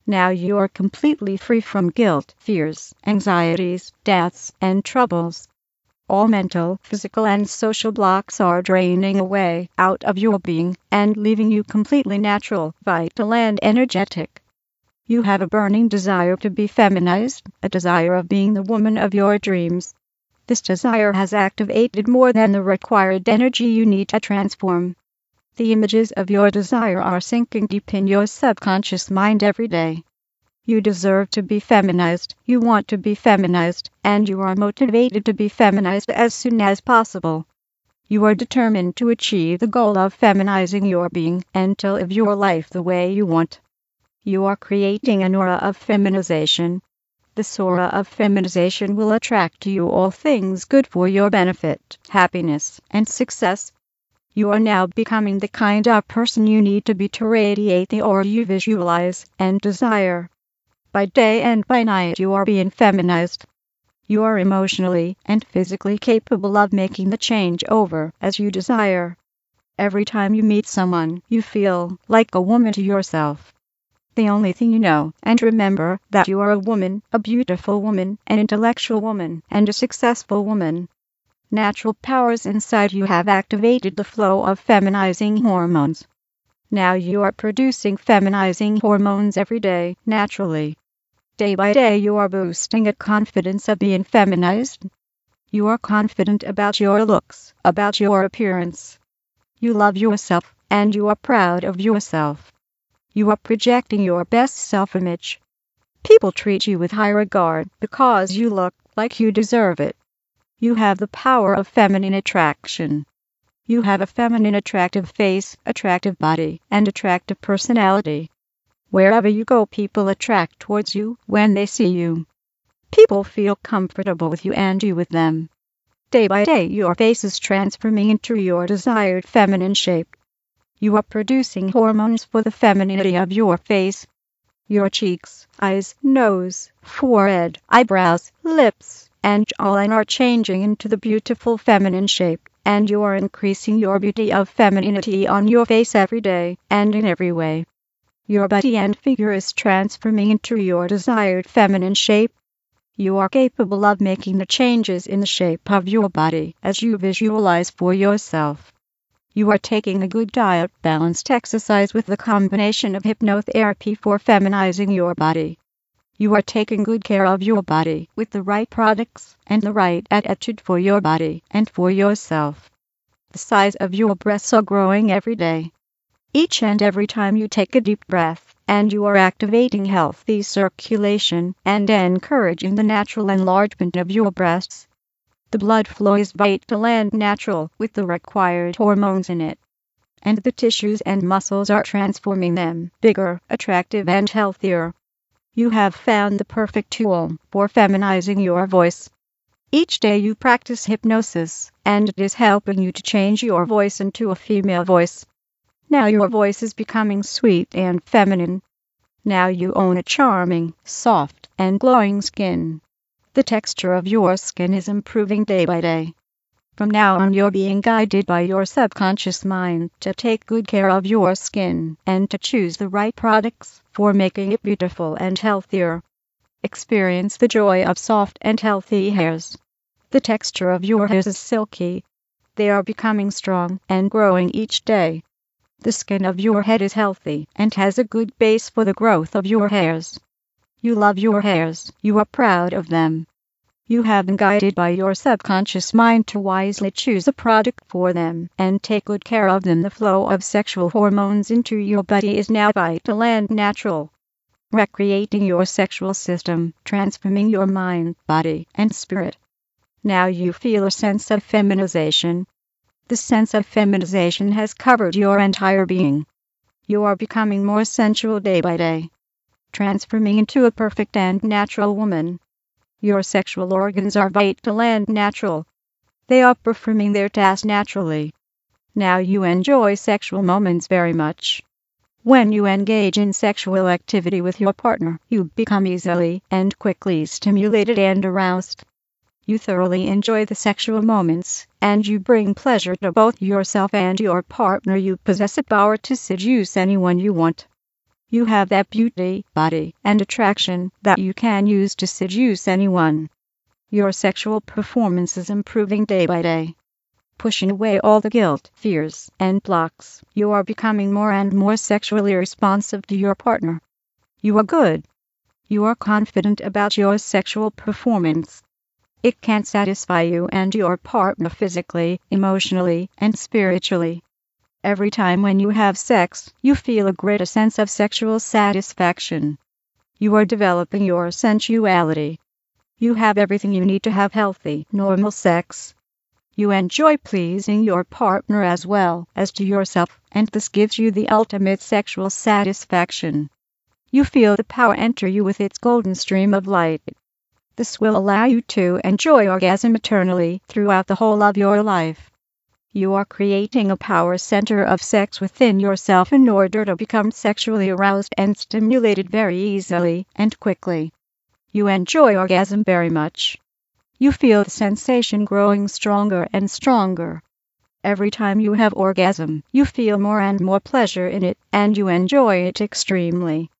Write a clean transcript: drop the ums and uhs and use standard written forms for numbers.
Now you are completely free from guilt, fears, anxieties, deaths, and troubles. All mental, physical, and social blocks are draining away out of your being and leaving you completely natural, vital, and energetic. You have a burning desire to be feminized, a desire of being the woman of your dreams. This desire has activated more than the required energy you need to transform. The images of your desire are sinking deep in your subconscious mind every day. You deserve to be feminized, you want to be feminized, and you are motivated to be feminized as soon as possible. You are determined to achieve the goal of feminizing your being and to live your life the way you want. You are creating an aura of feminization. This aura of feminization will attract to you all things good for your benefit, happiness, and success. You are now becoming the kind of person you need to be to radiate the aura you visualize and desire. By day and by night you are being feminized. You are emotionally and physically capable of making the change over as you desire. Every time you meet someone, you feel like a woman to yourself. The only thing you know and remember that you are a woman, a beautiful woman, an intellectual woman, and a successful woman. Natural powers inside you have activated the flow of feminizing hormones. Now you are producing feminizing hormones every day, naturally. Day by day you are boosting a confidence of being feminized. You are confident about your looks, about your appearance. You love yourself, and you are proud of yourself. You are projecting your best self-image. People treat you with high regard because you look like you deserve it. You have the power of feminine attraction. You have a feminine attractive face, attractive body, and attractive personality. Wherever you go, people attract towards you when they see you. People feel comfortable with you and you with them. Day by day your face is transforming into your desired feminine shape. You are producing hormones for the femininity of your face. Your cheeks, eyes, nose, forehead, eyebrows, lips, and jawline are changing into the beautiful feminine shape, and you are increasing your beauty of femininity on your face every day and in every way. Your body and figure is transforming into your desired feminine shape. You are capable of making the changes in the shape of your body as you visualize for yourself. You are taking a good diet, balanced exercise with the combination of hypnotherapy for feminizing your body. You are taking good care of your body with the right products and the right attitude for your body and for yourself. The size of your breasts are growing every day. Each and every time you take a deep breath, and you are activating healthy circulation and encouraging the natural enlargement of your breasts. The blood flow is vital and natural with the required hormones in it. And the tissues and muscles are transforming them bigger, attractive, and healthier. You have found the perfect tool for feminizing your voice. Each day you practice hypnosis, and it is helping you to change your voice into a female voice. Now your voice is becoming sweet and feminine. Now you own a charming, soft, and glowing skin. The texture of your skin is improving day by day. From now on you're being guided by your subconscious mind to take good care of your skin and to choose the right products for making it beautiful and healthier. Experience the joy of soft and healthy hairs. The texture of your hairs is silky. They are becoming strong and growing each day. The skin of your head is healthy and has a good base for the growth of your hairs. You love your hairs, you are proud of them. You have been guided by your subconscious mind to wisely choose a product for them and take good care of them. The flow of sexual hormones into your body is now vital and natural. Recreating your sexual system, transforming your mind, body, and spirit. Now you feel a sense of feminization. The sense of feminization has covered your entire being. You are becoming more sensual day by day, transforming into a perfect and natural woman. Your sexual organs are vital and natural. They are performing their tasks naturally. Now you enjoy sexual moments very much. When you engage in sexual activity with your partner, you become easily and quickly stimulated and aroused. You thoroughly enjoy the sexual moments, and you bring pleasure to both yourself and your partner. You possess a power to seduce anyone you want. You have that beauty, body, and attraction that you can use to seduce anyone. Your sexual performance is improving day by day. Pushing away all the guilt, fears, and blocks, you are becoming more and more sexually responsive to your partner. You are good. You are confident about your sexual performance. It can satisfy you and your partner physically, emotionally, and spiritually. Every time when you have sex, you feel a greater sense of sexual satisfaction. You are developing your sensuality. You have everything you need to have healthy, normal sex. You enjoy pleasing your partner as well as to yourself, and this gives you the ultimate sexual satisfaction. You feel the power enter you with its golden stream of light. This will allow you to enjoy orgasm eternally throughout the whole of your life. You are creating a power center of sex within yourself in order to become sexually aroused and stimulated very easily and quickly. You enjoy orgasm very much. You feel the sensation growing stronger and stronger. Every time you have orgasm, you feel more and more pleasure in it, and you enjoy it extremely.